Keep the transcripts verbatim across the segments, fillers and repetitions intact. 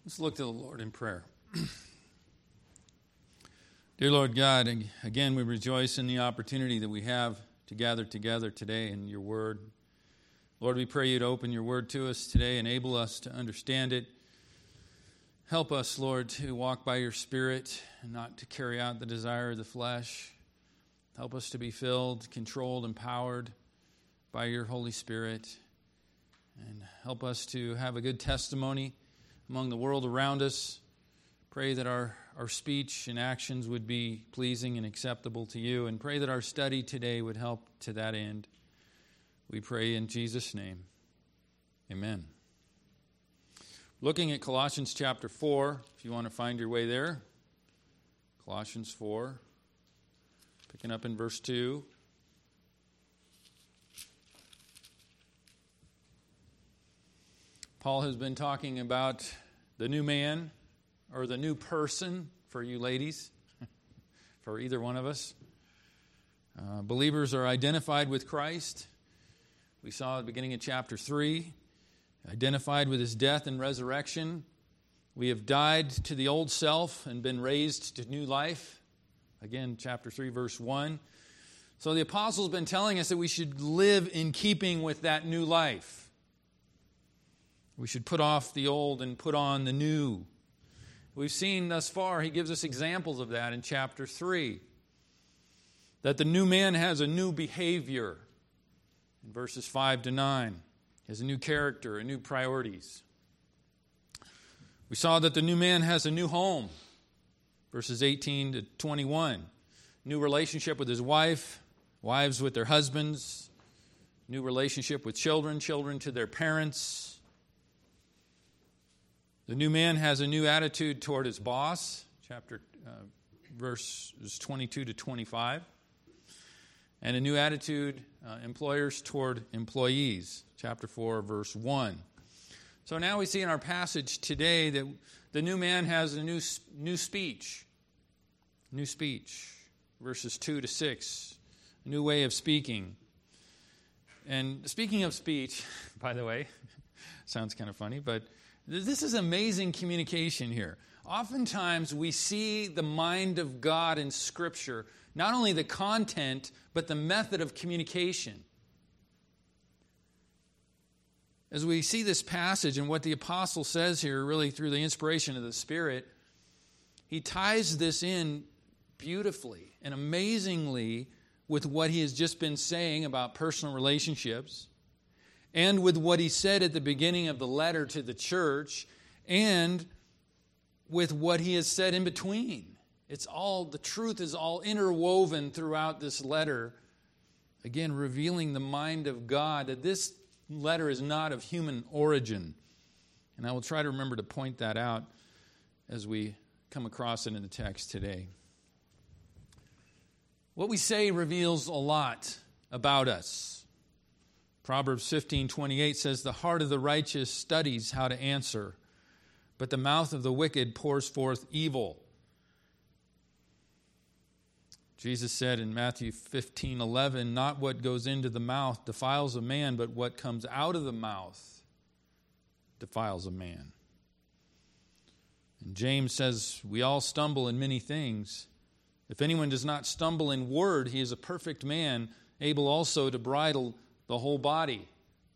Let's look to the Lord in prayer. Dear Lord God, again we rejoice in the opportunity that we have to gather together today in your word. Lord, we pray you to open your word to us today, enable us to understand it. Help us, Lord, to walk by your Spirit and not to carry out the desire of the flesh. Help us to be filled, controlled, empowered by your Holy Spirit. And help us to have a good testimony among the world around us. Pray that our, our speech and actions would be pleasing and acceptable to you. And pray that our study today would help to that end. We pray in Jesus' name. Amen. Looking at Colossians chapter four, if you want to find your way there. Colossians four, picking up in verse two. Paul has been talking about the new man, or the new person for you ladies, for either one of us. Uh, believers are identified with Christ. We saw at the beginning of chapter three, identified with his death and resurrection. We have died to the old self and been raised to new life. Again, chapter three, verse one. So the apostle's been telling us that we should live in keeping with that new life. We should put off the old and put on the new. We've seen thus far, he gives us examples of that in chapter three. That the new man has a new behavior. In verses five to nine. He has a new character, a new priorities. We saw that the new man has a new home. Verses eighteen to twenty-one. New relationship with his wife. Wives with their husbands. New relationship with children. Children to their parents. The new man has a new attitude toward his boss, chapter uh, verses twenty-two to twenty-five, and a new attitude, uh, employers toward employees, chapter four, verse one. So now we see in our passage today that the new man has a new new speech, new speech, verses two to six, a new way of speaking. And speaking of speech, by the way, sounds kind of funny, but this is amazing communication here. Oftentimes we see the mind of God in Scripture, not only the content, but the method of communication. As we see this passage and what the apostle says here, really through the inspiration of the Spirit, he ties this in beautifully and amazingly with what he has just been saying about personal relationships, and with what he said at the beginning of the letter to the church, and with what he has said in between. It's all, the truth is all interwoven throughout this letter. Again, revealing the mind of God, that this letter is not of human origin. And I will try to remember to point that out as we come across it in the text today. What we say reveals a lot about us. Proverbs fifteen twenty-eight says, "The heart of the righteous studies how to answer, but the mouth of the wicked pours forth evil." Jesus said in Matthew fifteen eleven, "Not what goes into the mouth defiles a man, but what comes out of the mouth defiles a man." And James says, "We all stumble in many things. If anyone does not stumble in word, he is a perfect man, able also to bridle the whole body."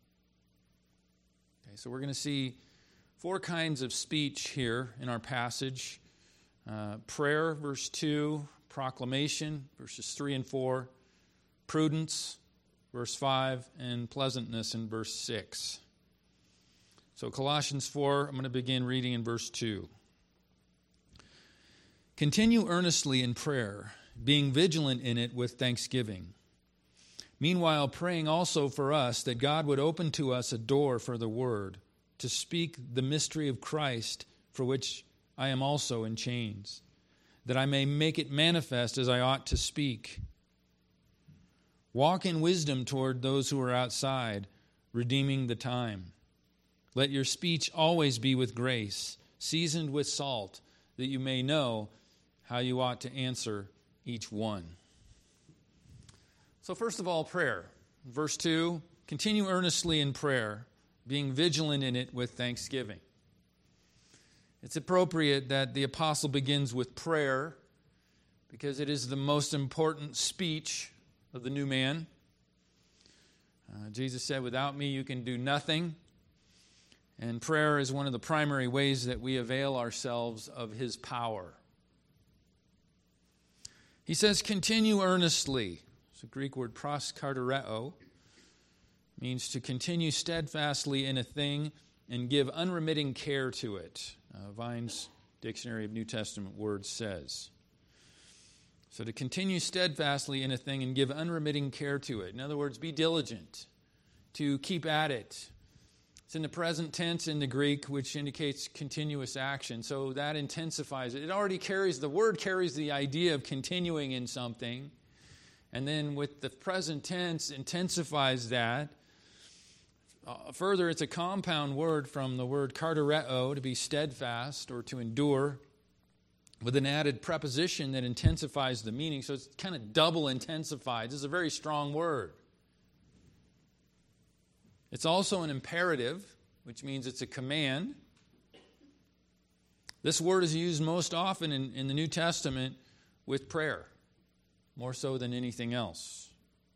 Okay, so we're going to see four kinds of speech here in our passage. Uh, prayer, verse two. Proclamation, verses three and four. Prudence, verse five. And pleasantness in verse six. So Colossians four, I'm going to begin reading in verse two. "Continue earnestly in prayer, being vigilant in it with thanksgiving. Meanwhile, praying also for us that God would open to us a door for the word, to speak the mystery of Christ, for which I am also in chains, that I may make it manifest as I ought to speak. Walk in wisdom toward those who are outside, redeeming the time. Let your speech always be with grace, seasoned with salt, that you may know how you ought to answer each one." So first of all, prayer. Verse two, continue earnestly in prayer, being vigilant in it with thanksgiving. It's appropriate that the apostle begins with prayer because it is the most important speech of the new man. Uh, Jesus said, "Without me you can do nothing." And prayer is one of the primary ways that we avail ourselves of His power. He says, continue earnestly. It's a Greek word, proskartereo. Means to continue steadfastly in a thing and give unremitting care to it. Uh, Vine's Dictionary of New Testament Words says. So to continue steadfastly in a thing and give unremitting care to it. In other words, be diligent, to keep at it. It's in the present tense in the Greek, which indicates continuous action. So that intensifies it. It already carries, the word carries the idea of continuing in something. And then with the present tense, intensifies that. Uh, further, it's a compound word from the word kartereo, to be steadfast or to endure, with an added preposition that intensifies the meaning. So it's kind of double intensified. This is a very strong word. It's also an imperative, which means it's a command. This word is used most often in, in the New Testament with prayer, more so than anything else.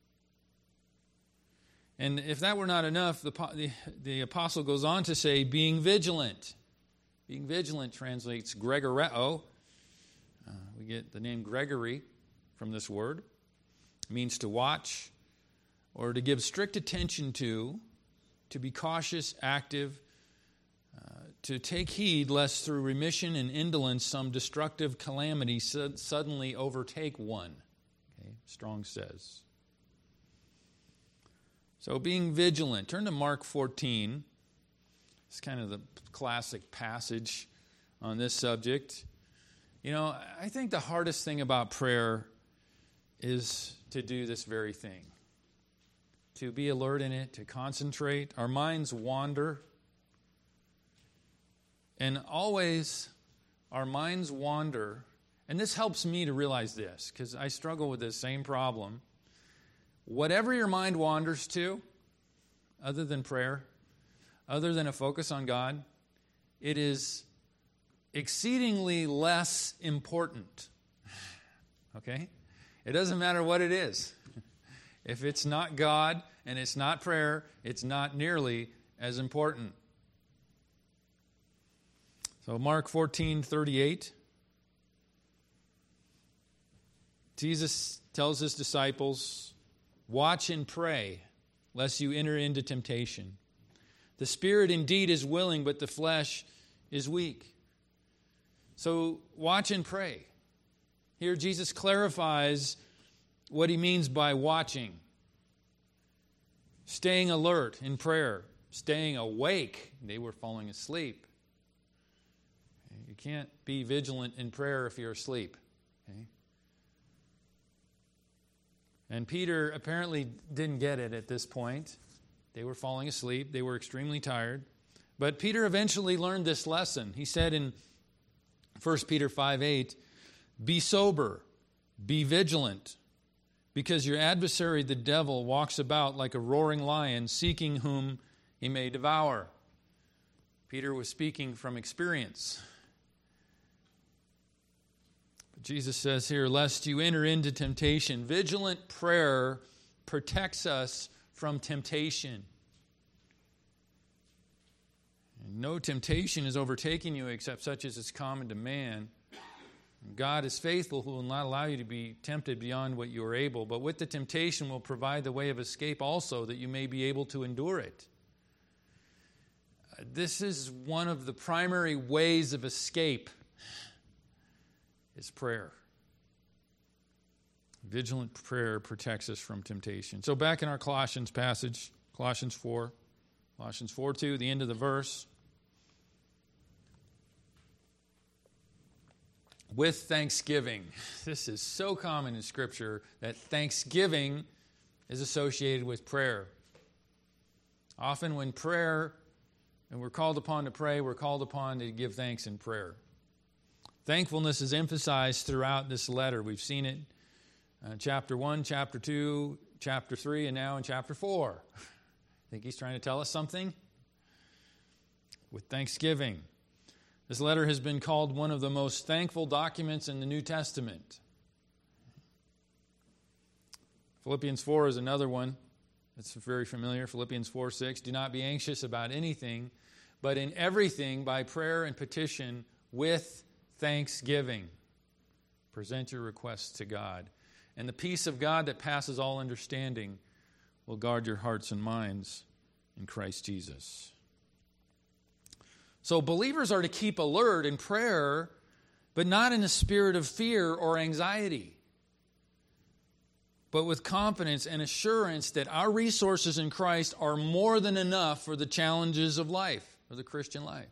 And if that were not enough, the, the, the apostle goes on to say, being vigilant. Being vigilant translates gregoreo. Uh, we get the name Gregory from this word. It means to watch or to give strict attention to, to be cautious, active, uh, to take heed lest through remission and indolence some destructive calamity su- suddenly overtake one. Okay, Strong says. So being vigilant. Turn to Mark fourteen. It's kind of the classic passage on this subject. You know, I think the hardest thing about prayer is to do this very thing. To be alert in it, to concentrate. Our minds wander. And always our minds wander. And this helps me to realize this, because I struggle with this same problem. Whatever your mind wanders to, other than prayer, other than a focus on God, it is exceedingly less important. Okay? It doesn't matter what it is. If it's not God and it's not prayer, it's not nearly as important. So Mark fourteen thirty-eight. Jesus tells his disciples, watch and pray, lest you enter into temptation. The spirit indeed is willing, but the flesh is weak. So watch and pray. Here Jesus clarifies what he means by watching. Staying alert in prayer. Staying awake. They were falling asleep. You can't be vigilant in prayer if you're asleep. Okay? And Peter apparently didn't get it at this point. They were falling asleep. They were extremely tired. But Peter eventually learned this lesson. He said in First Peter five eight, be sober, be vigilant, because your adversary, the devil, walks about like a roaring lion, seeking whom he may devour. Peter was speaking from experience. But Jesus says here, lest you enter into temptation. Vigilant prayer protects us from temptation. And no temptation is overtaking you except such as is common to man. God is faithful, who will not allow you to be tempted beyond what you are able, but with the temptation will provide the way of escape also, that you may be able to endure it. This is one of the primary ways of escape, is prayer. Vigilant prayer protects us from temptation. So back in our Colossians passage, Colossians four, Colossians four two, the end of the verse. With thanksgiving. This is so common in Scripture that thanksgiving is associated with prayer. Often when prayer, and we're called upon to pray, we're called upon to give thanks in prayer. Thankfulness is emphasized throughout this letter. We've seen it in chapter one, chapter two, chapter three, and now in chapter four. I think he's trying to tell us something. With thanksgiving. This letter has been called one of the most thankful documents in the New Testament. Philippians four is another one that's very familiar. Philippians four six, do not be anxious about anything, but in everything by prayer and petition with thanksgiving. Present your requests to God. And the peace of God that passes all understanding will guard your hearts and minds in Christ Jesus. So believers are to keep alert in prayer, but not in a spirit of fear or anxiety, but with confidence and assurance that our resources in Christ are more than enough for the challenges of life, of the Christian life.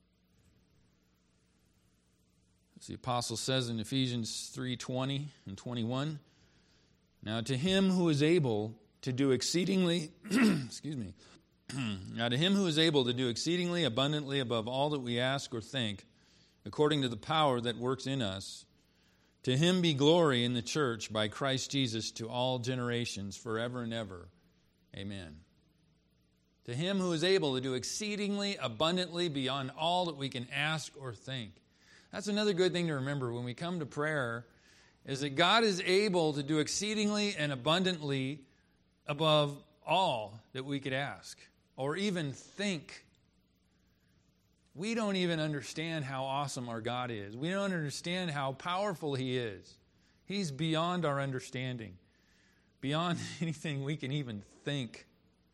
As the apostle says in Ephesians three twenty and twenty-one, now to him who is able to do exceedingly, excuse me, now to him who is able to do exceedingly abundantly above all that we ask or think, according to the power that works in us, to him be glory in the church by Christ Jesus to all generations, forever and ever. Amen. To him who is able to do exceedingly abundantly beyond all that we can ask or think. That's another good thing to remember when we come to prayer, is that God is able to do exceedingly and abundantly above all that we could ask or even think. We don't even understand how awesome our God is. We don't understand how powerful He is. He's beyond our understanding, beyond anything we can even think.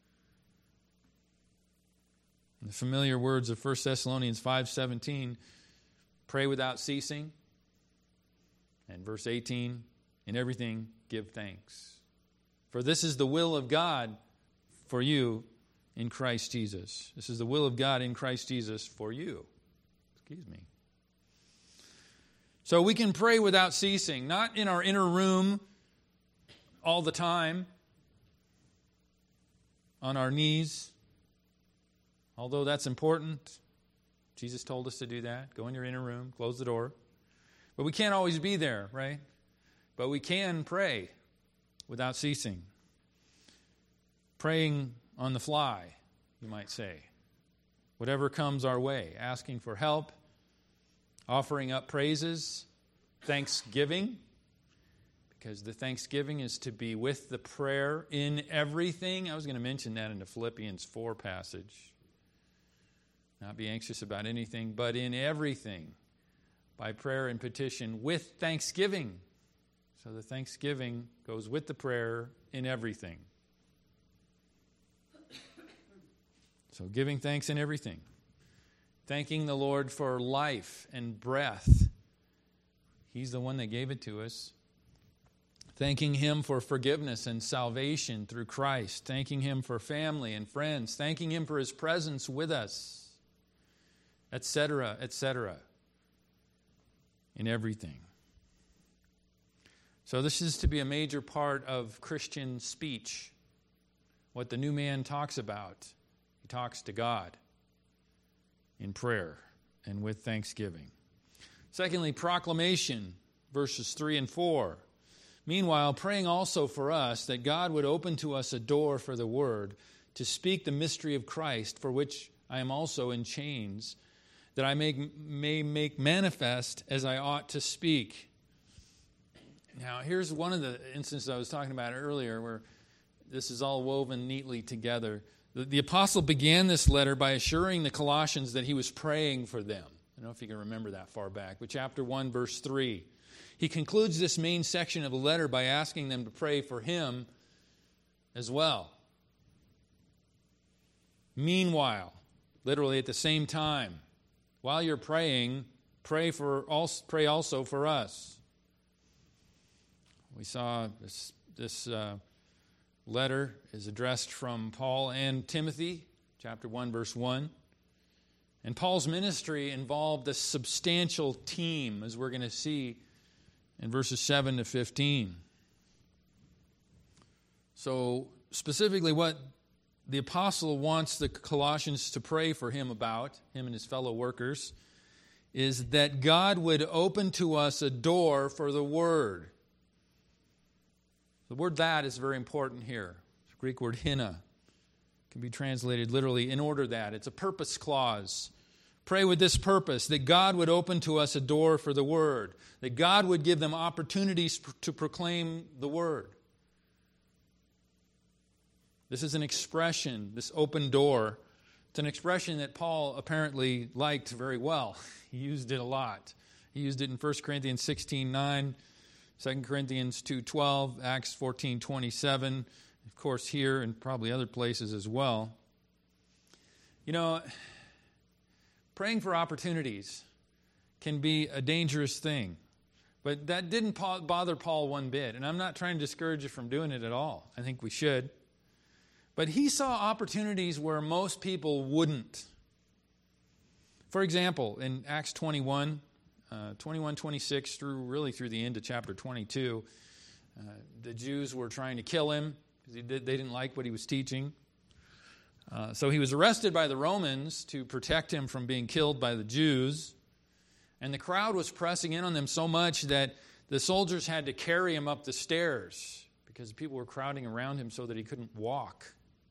The familiar words of First Thessalonians five seventeen, pray without ceasing. And verse eighteen, in everything give thanks. For this is the will of God for you in Christ Jesus. This is the will of God in Christ Jesus for you. Excuse me. So we can pray without ceasing, not in our inner room all the time, on our knees, although that's important. Jesus told us to do that. Go in your inner room, close the door. But we can't always be there, right? But we can pray without ceasing. Praying on the fly, you might say. Whatever comes our way, asking for help, offering up praises, thanksgiving, because the thanksgiving is to be with the prayer in everything. I was going to mention that in the Philippians four passage. Not be anxious about anything, but in everything, by prayer and petition with thanksgiving. So the thanksgiving goes with the prayer in everything. So giving thanks in everything. Thanking the Lord for life and breath. He's the one that gave it to us. Thanking Him for forgiveness and salvation through Christ. Thanking Him for family and friends. Thanking Him for His presence with us. Etc., et cetera. In everything. So this is to be a major part of Christian speech. What the new man talks about. He talks to God in prayer and with thanksgiving. Secondly, proclamation, verses three and four. Meanwhile, praying also for us that God would open to us a door for the word to speak the mystery of Christ, for which I am also in chains, that I may, may make manifest as I ought to speak. Now, here's one of the instances I was talking about earlier where this is all woven neatly together. The, the apostle began this letter by assuring the Colossians that he was praying for them. I don't know if you can remember that far back, but chapter one, verse three. He concludes this main section of the letter by asking them to pray for him as well. Meanwhile, literally at the same time, while you're praying, pray for also, pray also for us. We saw this, this uh, letter is addressed from Paul and Timothy, chapter one, verse one. And Paul's ministry involved a substantial team, as we're going to see in verses seven to fifteen. So, specifically what the apostle wants the Colossians to pray for him about, him and his fellow workers, is that God would open to us a door for the word. The word "that" is very important here. The Greek word "hina" can be translated literally "in order that." It's a purpose clause. pray with this purpose, that God would open to us a door for the Word, that God would give them opportunities to proclaim the Word. This is an expression, this open door. It's an expression that Paul apparently liked very well. He used it a lot. He used it in First Corinthians sixteen nine, Second Corinthians two twelve, Acts fourteen twenty-seven, of course here and probably other places as well. You know, praying for opportunities can be a dangerous thing. But that didn't bother Paul one bit. And I'm not trying to discourage you from doing it at all. I think we should. But he saw opportunities where most people wouldn't. For example, in Acts twenty-one, uh, twenty-one, twenty-six, through really through the end of chapter twenty-two, uh, the Jews were trying to kill him because he did, they didn't like what he was teaching. Uh, so he was arrested by the Romans to protect him from being killed by the Jews. And the crowd was pressing in on them so much that the soldiers had to carry him up the stairs because people were crowding around him so that he couldn't walk.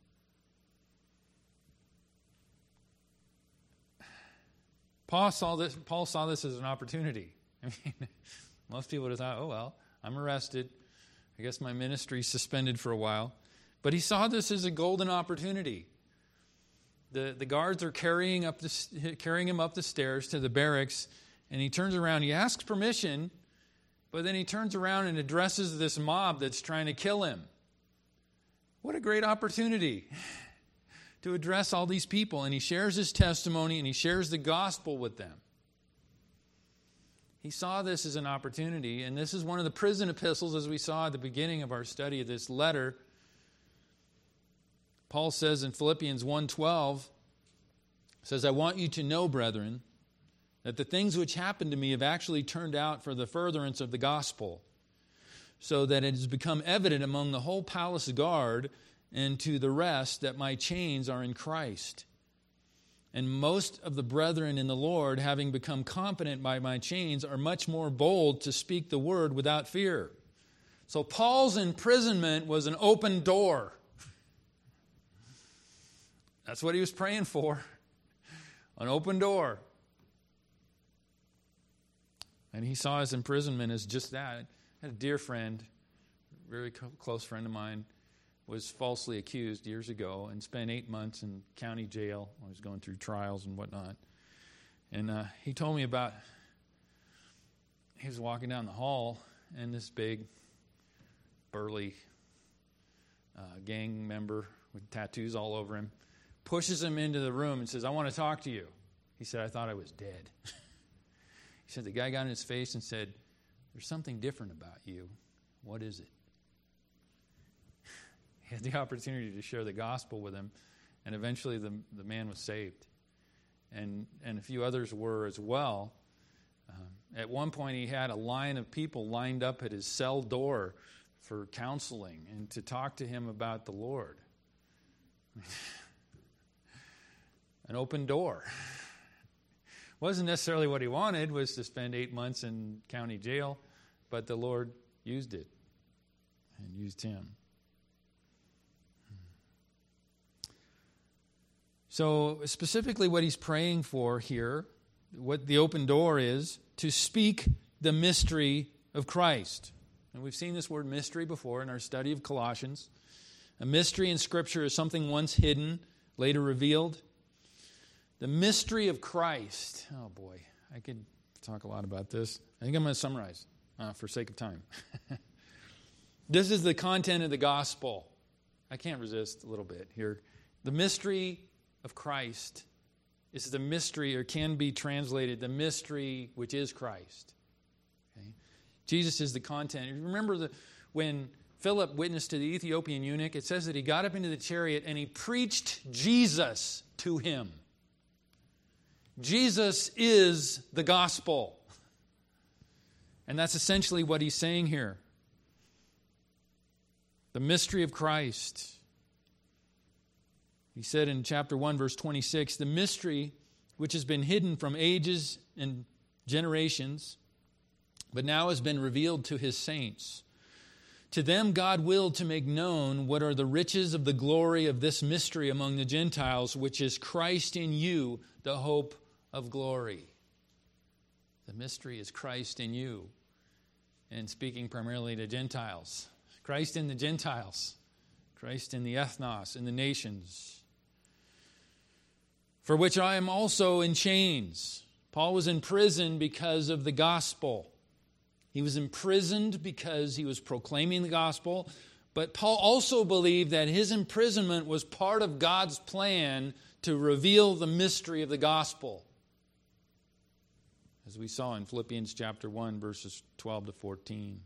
Paul saw this, Paul saw this as an opportunity. I mean, most people would have thought, oh, well, I'm arrested. I guess my ministry's suspended for a while. But he saw this as a golden opportunity. The, the guards are carrying, up the, carrying him up the stairs to the barracks, and he turns around. He asks permission, but then he turns around and addresses this mob that's trying to kill him. What a great opportunity to address all these people. And he shares his testimony and he shares the gospel with them. He saw this as an opportunity, and this is one of the prison epistles, as we saw at the beginning of our study of this letter. Paul says in Philippians one twelve, says, I want you to know, brethren, that the things which happened to me have actually turned out for the furtherance of the gospel, so that it has become evident among the whole palace guard and to the rest that my chains are in Christ. And most of the brethren in the Lord, having become confident by my chains, are much more bold to speak the word without fear. So Paul's imprisonment was an open door. That's what he was praying for, an open door. And he saw his imprisonment as just that. I had a dear friend, very close friend of mine, was falsely accused years ago and spent eight months in county jail. I was going through trials and whatnot. And uh, he told me about, he was walking down the hall, and this big, burly uh, gang member with tattoos all over him pushes him into the room and says, I want to talk to you. He said, I thought I was dead. He said, the guy got in his face and said, there's something different about you. What is it? He had the opportunity to share the gospel with him, and eventually the, the man was saved. And, and a few others were as well. Um, at one point, he had a line of people lined up at his cell door for counseling and to talk to him about the Lord. An open door. Wasn't necessarily what he wanted, was to spend eight months in county jail, but the Lord used it and used him. So specifically what he's praying for here, what the open door is, to speak the mystery of Christ. And we've seen this word mystery before in our study of Colossians. A mystery in Scripture is something once hidden, later revealed. The mystery of Christ. Oh boy, I could talk a lot about this. I think I'm going to summarize uh, for sake of time. This is the content of the gospel. I can't resist a little bit here. The mystery of Christ is the mystery, or can be translated, the mystery which is Christ. Okay? Jesus is the content. Remember the, when Philip witnessed to the Ethiopian eunuch, it says that he got up into the chariot and he preached Jesus to him. Jesus is the gospel. And that's essentially what he's saying here. The mystery of Christ. He said in chapter one, verse twenty-six, the mystery which has been hidden from ages and generations, but now has been revealed to his saints. To them God willed to make known what are the riches of the glory of this mystery among the Gentiles, which is Christ in you, the hope of glory. The mystery is Christ in you. And speaking primarily to Gentiles. Christ in the Gentiles. Christ in the ethnos, in the nations. For which I am also in chains. Paul was in prison because of the gospel. He was imprisoned because he was proclaiming the gospel. But Paul also believed that his imprisonment was part of God's plan to reveal the mystery of the gospel. As we saw in Philippians chapter one, verses twelve to fourteen.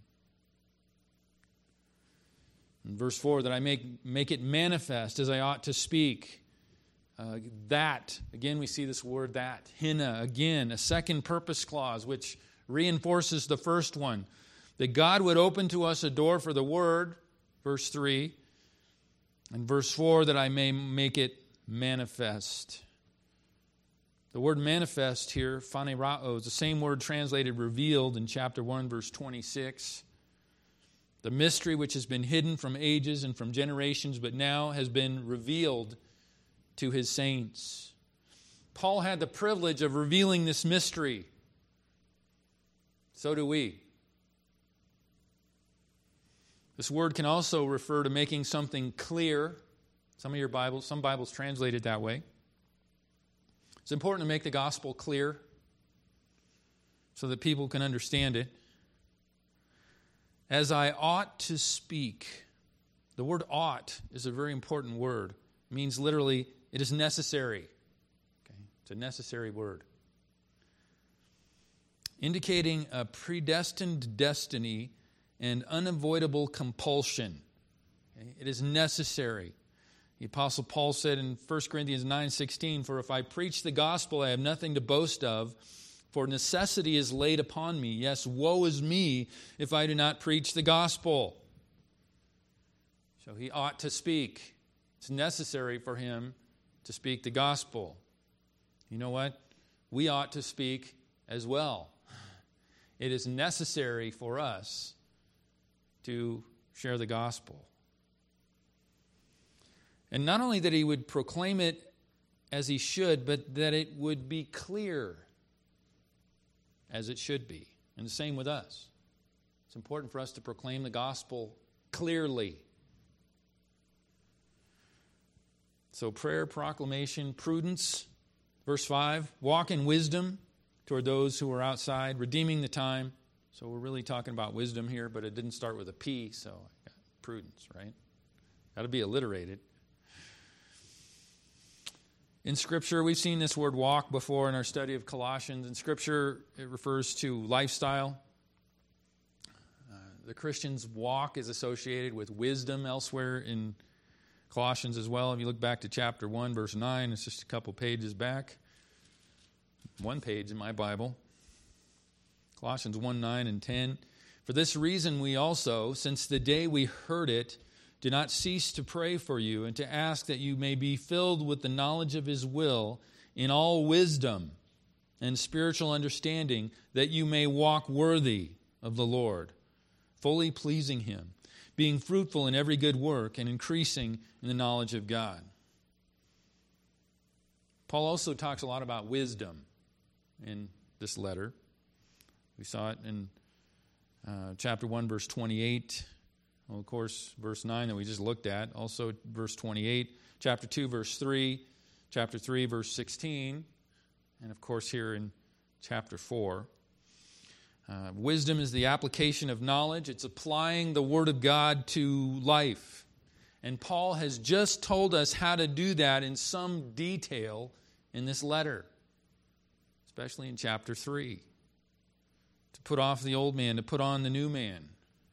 In verse four, that I make, make it manifest as I ought to speak. Uh, that, again we see this word that, hina, again, a second purpose clause which reinforces the first one. That God would open to us a door for the word, verse three. And verse four, that I may make it manifest. The word manifest here, phanerao, is the same word translated revealed in chapter one, verse twenty-six. The mystery which has been hidden from ages and from generations, but now has been revealed to his saints. Paul had the privilege of revealing this mystery. So do we. This word can also refer to making something clear. Some of your Bibles, some Bibles translate it that way. It's important to make the gospel clear so that people can understand it. As I ought to speak. The word ought is a very important word. It means literally, it is necessary. Okay? It's a necessary word. Indicating a predestined destiny and unavoidable compulsion. Okay? It is necessary. The Apostle Paul said in First Corinthians nine sixteen, for if I preach the gospel, I have nothing to boast of, for necessity is laid upon me. Yes, woe is me if I do not preach the gospel. So he ought to speak. It's necessary for him to speak the gospel. You know what? We ought to speak as well. It is necessary for us to share the gospel. And not only that he would proclaim it as he should, but that it would be clear as it should be. And the same with us. It's important for us to proclaim the gospel clearly. So prayer, proclamation, prudence. Verse five, walk in wisdom toward those who are outside, redeeming the time. So we're really talking about wisdom here, but it didn't start with a P, so I got prudence, right? Got to be alliterated. In Scripture, we've seen this word walk before in our study of Colossians. In Scripture, it refers to lifestyle. Uh, the Christian's walk is associated with wisdom elsewhere in Colossians as well. If you look back to chapter one, verse nine, it's just a couple pages back. One page in my Bible. Colossians one, nine, and ten. For this reason we also, since the day we heard it, do not cease to pray for you and to ask that you may be filled with the knowledge of His will in all wisdom and spiritual understanding, that you may walk worthy of the Lord, fully pleasing Him, being fruitful in every good work and increasing in the knowledge of God. Paul also talks a lot about wisdom in this letter. We saw it in uh, chapter one, verse twenty-eight. Well, of course, verse nine that we just looked at. Also, verse twenty-eight. Chapter two, verse three. Chapter three, verse sixteen. And, of course, here in chapter four. Uh, wisdom is the application of knowledge. It's applying the Word of God to life. And Paul has just told us how to do that in some detail in this letter, especially in chapter three. To put off the old man, to put on the new man.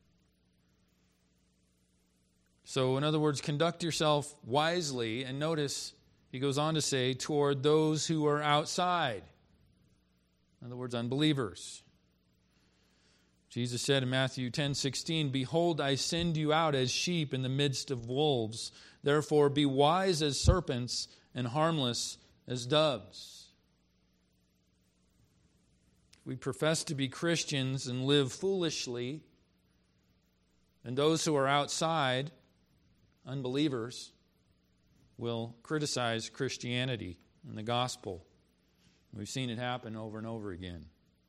So, in other words, conduct yourself wisely, and notice he goes on to say, toward those who are outside. In other words, unbelievers. Jesus said in Matthew ten sixteen, behold, I send you out as sheep in the midst of wolves. Therefore, be wise as serpents and harmless as doves. We profess to be Christians and live foolishly, and those who are outside, unbelievers, will criticize Christianity and the gospel We've seen it happen over and over again.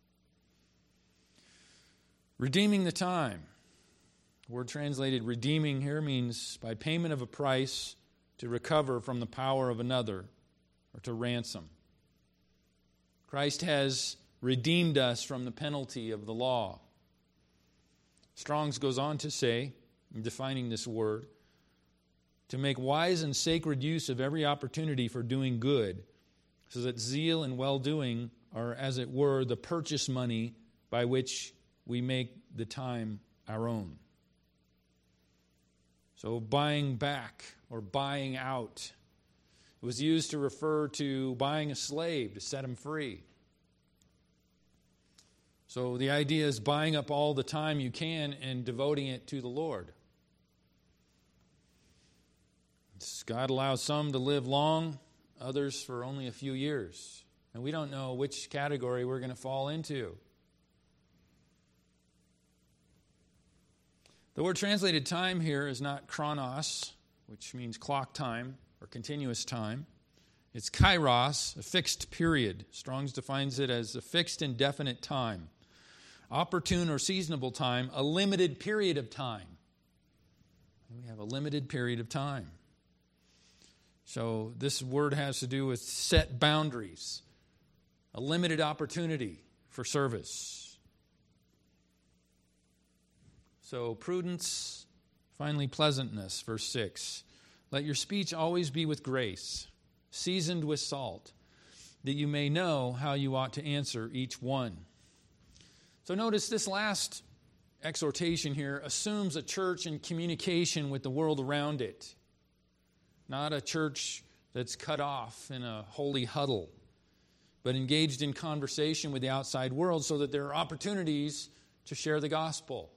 Redeeming the time. The word translated redeeming here means by payment of a price to recover from the power of another or to ransom. Christ has redeemed us from the penalty of the law. Strong's goes on to say, in defining this word, to make wise and sacred use of every opportunity for doing good, so that zeal and well-doing are, as it were, the purchase money by which we make the time our own. So buying back or buying out, it was used to refer to buying a slave to set him free. So the idea is buying up all the time you can and devoting it to the Lord. God allows some to live long, others for only a few years. And we don't know which category we're going to fall into. The word translated time here is not chronos, which means clock time or continuous time. It's kairos, a fixed period. Strong's defines it as a fixed indefinite time. Opportune or seasonable time, a limited period of time. We have a limited period of time. So this word has to do with set boundaries, a limited opportunity for service. So prudence, finally pleasantness, verse six. Let your speech always be with grace, seasoned with salt, that you may know how you ought to answer each one. So notice this last exhortation here assumes a church in communication with the world around it. Not a church that's cut off in a holy huddle, but engaged in conversation with the outside world so that there are opportunities to share the gospel.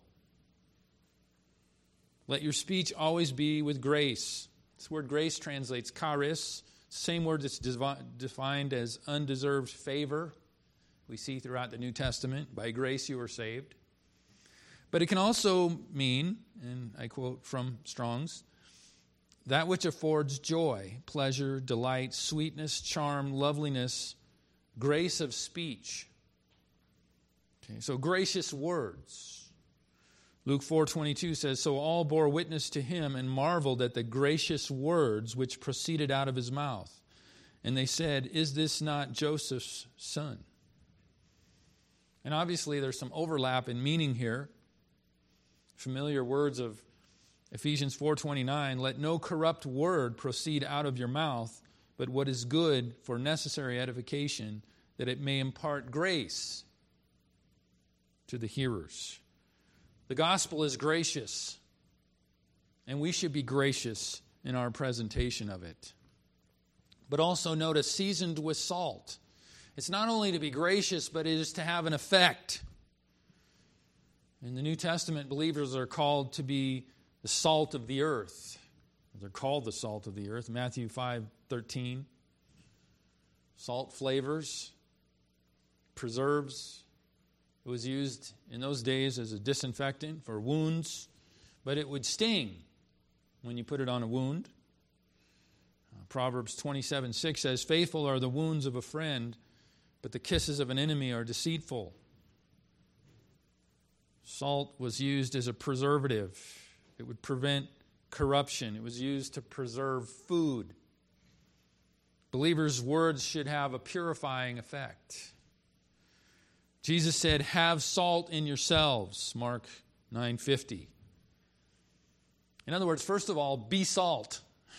Let your speech always be with grace. This word grace translates charis, same word that's defined as undeserved favor. We see throughout the New Testament, by grace you are saved. But it can also mean, and I quote from Strong's, that which affords joy, pleasure, delight, sweetness, charm, loveliness, grace of speech. Okay, so gracious words. Luke four twenty-two says, so all bore witness to him and marveled at the gracious words which proceeded out of his mouth. And they said, is this not Joseph's son? And obviously there's some overlap in meaning here. Familiar words of Ephesians four twenty-nine, let no corrupt word proceed out of your mouth, but what is good for necessary edification, that it may impart grace to the hearers. The gospel is gracious, and we should be gracious in our presentation of it. But also notice, seasoned with salt. It's not only to be gracious, but it is to have an effect. In the New Testament, believers are called to be the salt of the earth. They're called the salt of the earth. Matthew five thirteen. Salt flavors, preserves. It was used in those days as a disinfectant for wounds, but it would sting when you put it on a wound. Uh, Proverbs twenty-seven six says, faithful are the wounds of a friend, but the kisses of an enemy are deceitful. Salt was used as a preservative. It would prevent corruption. It was used to preserve food. Believers' words should have a purifying effect. Jesus said, have salt in yourselves, Mark nine fifty. In other words, first of all, be salt.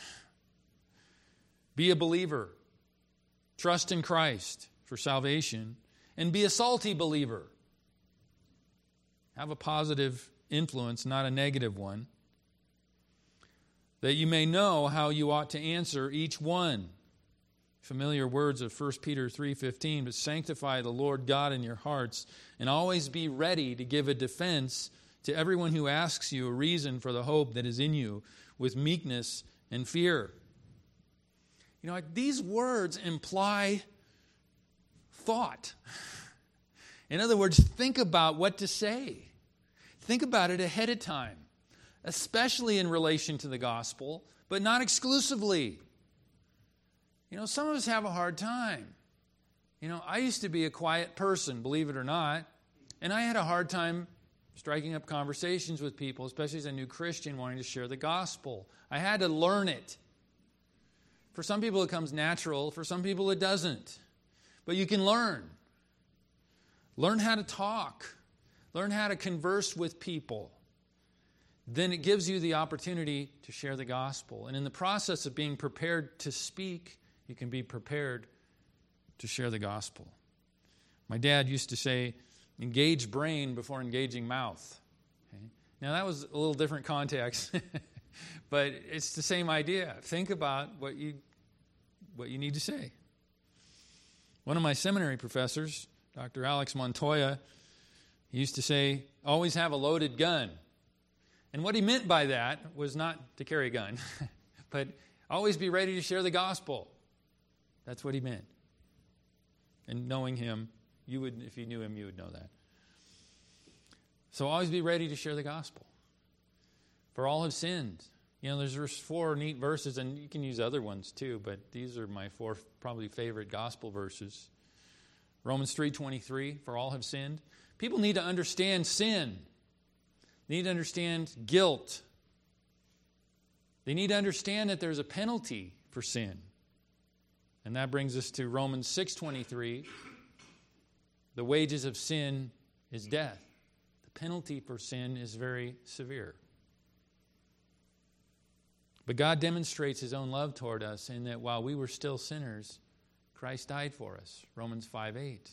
Be a believer. Trust in Christ for salvation. And be a salty believer. Have a positive influence, not a negative one. That you may know how you ought to answer each one. Familiar words of First Peter three fifteen, but sanctify the Lord God in your hearts, and always be ready to give a defense to everyone who asks you a reason for the hope that is in you, with meekness and fear. You know, these words imply thought. In other words, think about what to say. Think about it ahead of time, especially in relation to the gospel, but not exclusively. You know, some of us have a hard time You know, I used to be a quiet person, believe it or not, and I had a hard time striking up conversations with people, especially as a new Christian wanting to share the gospel. I had to learn it. For some people it comes natural, for some people it doesn't. But you can learn. Learn how to talk. Learn how to converse with people. Then it gives you the opportunity to share the gospel. And in the process of being prepared to speak, you can be prepared to share the gospel. My dad used to say, engage brain before engaging mouth. Okay? Now that was a little different context, but it's the same idea. Think about what you what you need to say. One of my seminary professors, Doctor Alex Montoya, he used to say, always have a loaded gun. And what he meant by that was not to carry a gun, but always be ready to share the gospel. That's what he meant. And knowing him, you would, if you knew him, you would know that. So always be ready to share the gospel. For all have sinned. You know, there's four neat verses, and you can use other ones too, but these are my four probably favorite gospel verses. Romans three twenty-three, for all have sinned. People need to understand sin. They need to understand guilt. They need to understand that there's a penalty for sin. And that brings us to Romans six twenty-three. The wages of sin is death. The penalty for sin is very severe. But God demonstrates His own love toward us in that while we were still sinners, Christ died for us. Romans five eight.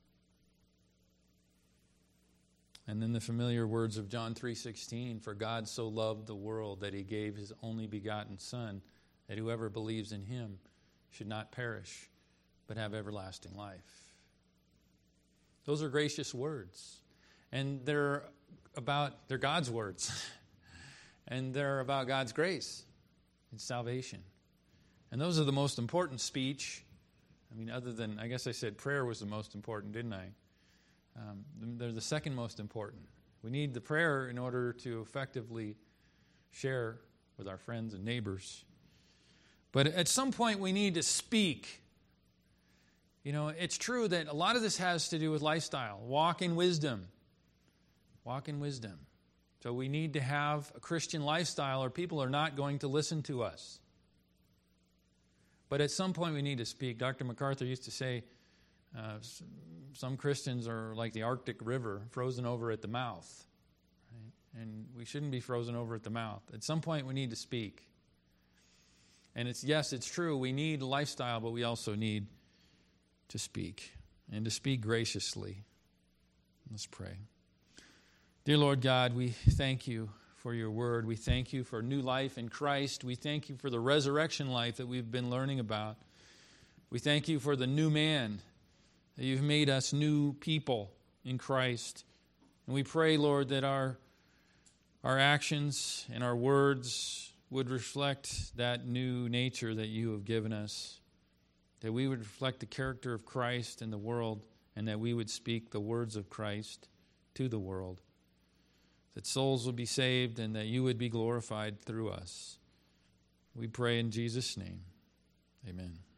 And then the familiar words of John three sixteen, for God so loved the world that He gave His only begotten Son, that whoever believes in Him should not perish, but have everlasting life. Those are gracious words. And they're about, they're God's words. And they're about God's grace and salvation. And those are the most important speech. I mean, other than, I guess I said prayer was the most important, didn't I? Um, they're the second most important. We need the prayer in order to effectively share with our friends and neighbors. But at some point we need to speak. You know, it's true that a lot of this has to do with lifestyle. Walk in wisdom. Walk in wisdom. So we need to have a Christian lifestyle or people are not going to listen to us. But at some point we need to speak. Doctor MacArthur used to say, uh, some Christians are like the Arctic River, frozen over at the mouth. Right? And we shouldn't be frozen over at the mouth. At some point we need to speak. And it's yes, it's true, we need a lifestyle, but we also need to speak. And to speak graciously. Let's pray. Dear Lord God, we thank you for your word. We thank you for new life in Christ. We thank you for the resurrection life that we've been learning about. We thank you for the new man, that you've made us new people in Christ. And we pray, Lord, that our, our actions and our words would reflect that new nature that you have given us, that we would reflect the character of Christ in the world, and that we would speak the words of Christ to the world, that souls would be saved and that you would be glorified through us. We pray in Jesus' name. Amen.